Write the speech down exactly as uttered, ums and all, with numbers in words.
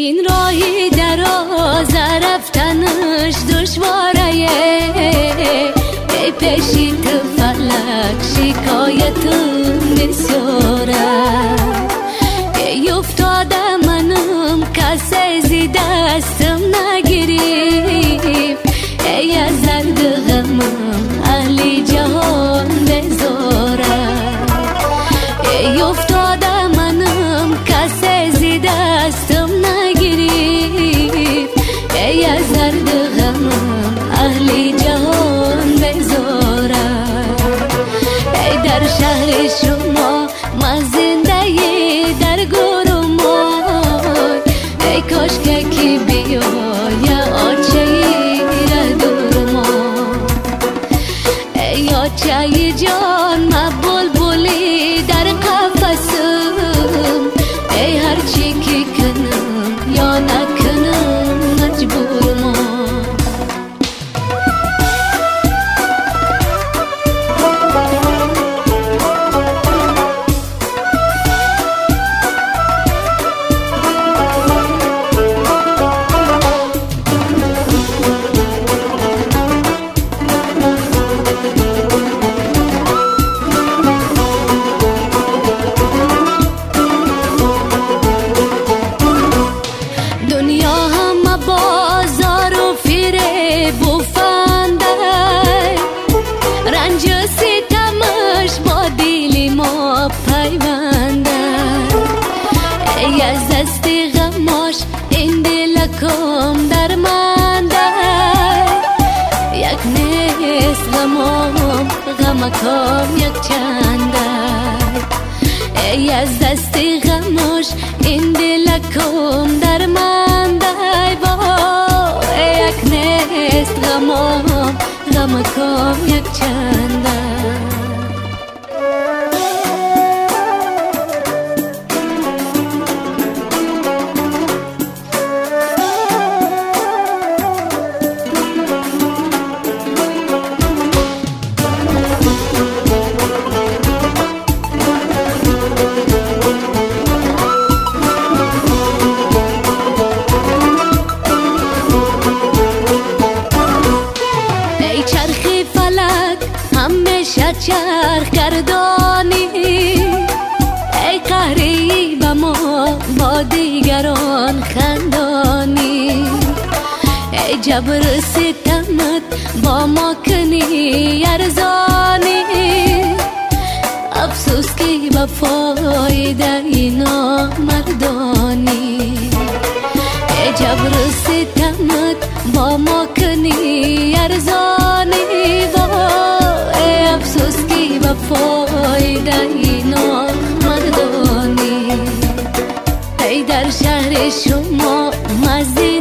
این راهی دراز رفتنش دشواره، ای پیشی تو فلک شکایتم بسیاره. ای افتاده منم کسی زی دستم نگیریم، ای از درد غمم اهلی جهان بزاره. ای افتاده منم کسی زی دستم نگیریم، ای از درد غمم اهلی جهان بزاره. ای در شهر شما من زنده در گرومای، ای کاش که کی بیای آچه را دورمان. ای آچه جان من بلبلی در قفسم، ای هرچی که کنم یا نکنم مجبور من. ای از دست غماش این دلکم درمانده، یک نیست غمام غمکم یک چنده. ای از دست غماش این دلکم درمانده، یک نیست غمام غمکم یک چنده. همیشه چرخ گردانی، ای قهری به ما با دیگران خندانی. ای جبر ستمت با ما کنی ارزانی، افسوس که به فایده اینا مردانی. ای جبر ستمت با ما کنی ارزانی، افسوس کی با فایده اینا مردانی. ای در شهر شما مزید